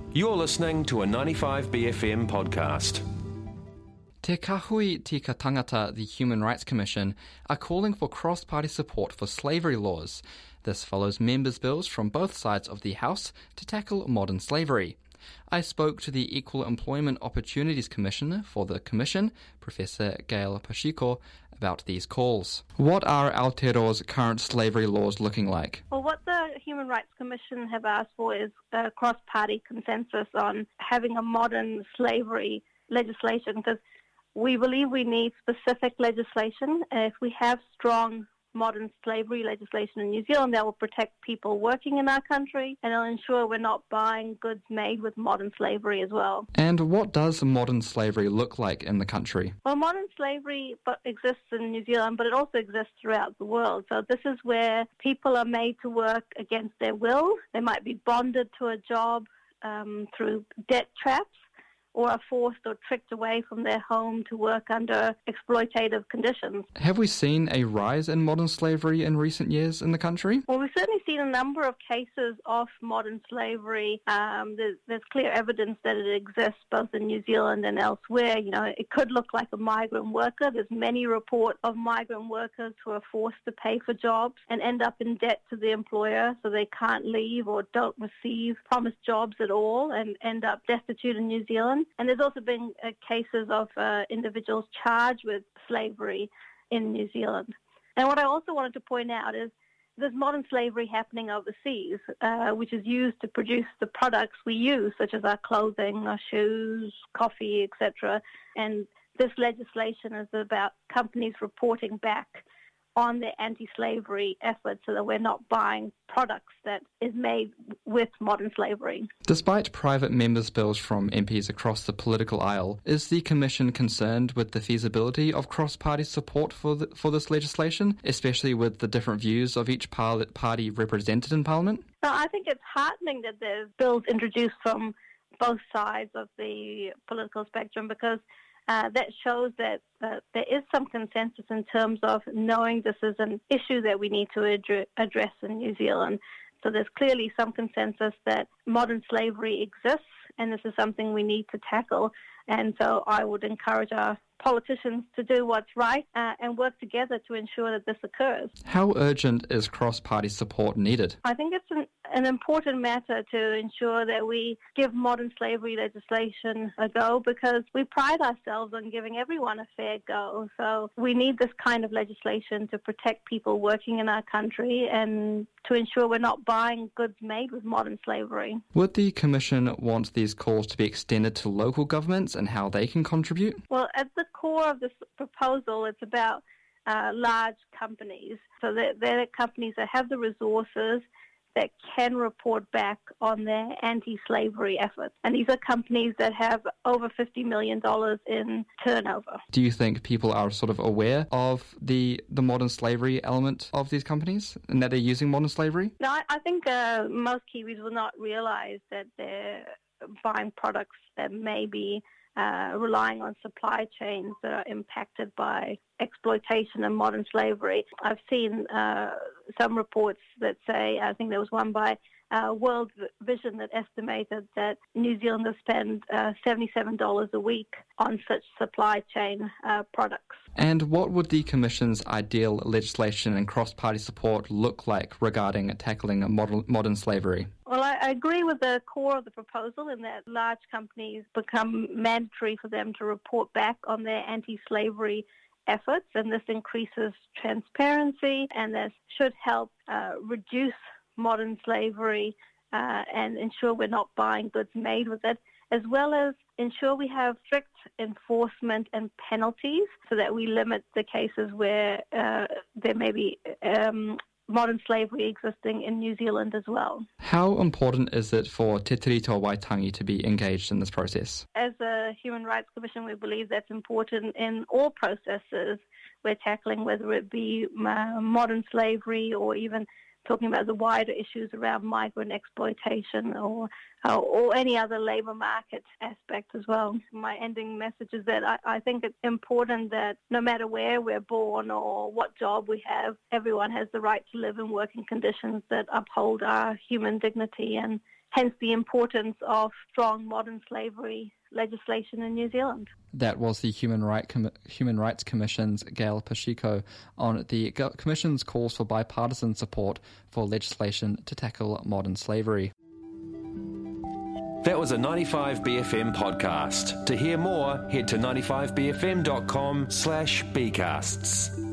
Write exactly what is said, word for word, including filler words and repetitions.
You're listening to a ninety-five B F M podcast. Te Kahui Tika Tangata, the Human Rights Commission, are calling for cross-party support for slavery laws. This follows members' bills from both sides of the House to tackle modern slavery. I spoke to the Equal Employment Opportunities Commissioner for the Commission, Professor Gail Pashiko, about these calls. What are Aotearoa's current slavery laws looking like? Well, what the Human Rights Commission have asked for is a cross-party consensus on having a modern slavery legislation, because we believe we need specific legislation. If we have strong modern slavery legislation in New Zealand, that will protect people working in our country, and it'll ensure we're not buying goods made with modern slavery as well. And what does modern slavery look like in the country? Well, modern slavery exists in New Zealand, but it also exists throughout the world. So this is where people are made to work against their will. They might be bonded to a job um, through debt traps, or are forced or tricked away from their home to work under exploitative conditions. Have we seen a rise in modern slavery in recent years in the country? Well, we've certainly seen a number of cases of modern slavery. Um, there's, there's clear evidence that it exists both in New Zealand and elsewhere. You know, it could look like a migrant worker. There's many reports of migrant workers who are forced to pay for jobs and end up in debt to the employer, so they can't leave or don't receive promised jobs at all and end up destitute in New Zealand. And there's also been uh, cases of uh, individuals charged with slavery in New Zealand. And what I also wanted to point out is there's modern slavery happening overseas, uh, which is used to produce the products we use, such as our clothing, our shoes, coffee, et cetera. And this legislation is about companies reporting back on their anti-slavery efforts so that we're not buying products that is made with modern slavery. Despite private members' bills from M Ps across the political aisle, is the Commission concerned with the feasibility of cross-party support for the, for this legislation, especially with the different views of each par- party represented in Parliament? So I think it's heartening that there's bills introduced from both sides of the political spectrum, because Uh, that shows that uh, there is some consensus in terms of knowing this is an issue that we need to ad- address in New Zealand. So there's clearly some consensus that modern slavery exists, and this is something we need to tackle. And so I would encourage our politicians to do what's right uh, and work together to ensure that this occurs. How urgent is cross-party support needed? I think it's an, an important matter to ensure that we give modern slavery legislation a go, because we pride ourselves on giving everyone a fair go. So we need this kind of legislation to protect people working in our country and to ensure we're not buying goods made with modern slavery. Would the Commission want these calls to be extended to local governments and how they can contribute? Well, at the core of this proposal, it's about uh, large companies. So they're, they're companies that have the resources that can report back on their anti-slavery efforts. And these are companies that have over fifty million dollars in turnover. Do you think people are sort of aware of the, the modern slavery element of these companies and that they're using modern slavery? No, I, I think uh, most Kiwis will not realize that they're buying products that may be Uh, relying on supply chains that are impacted by exploitation and modern slavery. I've seen uh, some reports that say, I think there was one by uh, World Vision that estimated that New Zealanders spend uh, seventy-seven dollars a week on such supply chain uh, products. And what would the Commission's ideal legislation and cross-party support look like regarding tackling modern, modern slavery? Well, I, I agree with the core of the proposal in that large companies become mandatory for them to report back on their anti-slavery efforts, and this increases transparency, and this should help uh, reduce modern slavery uh, and ensure we're not buying goods made with it, as well as ensure we have strict enforcement and penalties so that we limit the cases where uh, there may be um, modern slavery existing in New Zealand as well. How important is it for Te Tirito Waitangi to be engaged in this process? As a Human Rights Commission, we believe that's important in all processes we're tackling, whether it be uh, modern slavery or even talking about the wider issues around migrant exploitation or uh, or any other labour market aspect as well. My ending message is that I, I think it's important that no matter where we're born or what job we have, everyone has the right to live in working conditions that uphold our human dignity, and hence the importance of strong modern slavery legislation in New Zealand. That was the Human, right Com- Human Rights Commission's Gail Pacheco on the Commission's calls for bipartisan support for legislation to tackle modern slavery. That was a ninety-five B F M podcast. To hear more, head to ninety-five b f m dot com slash b casts.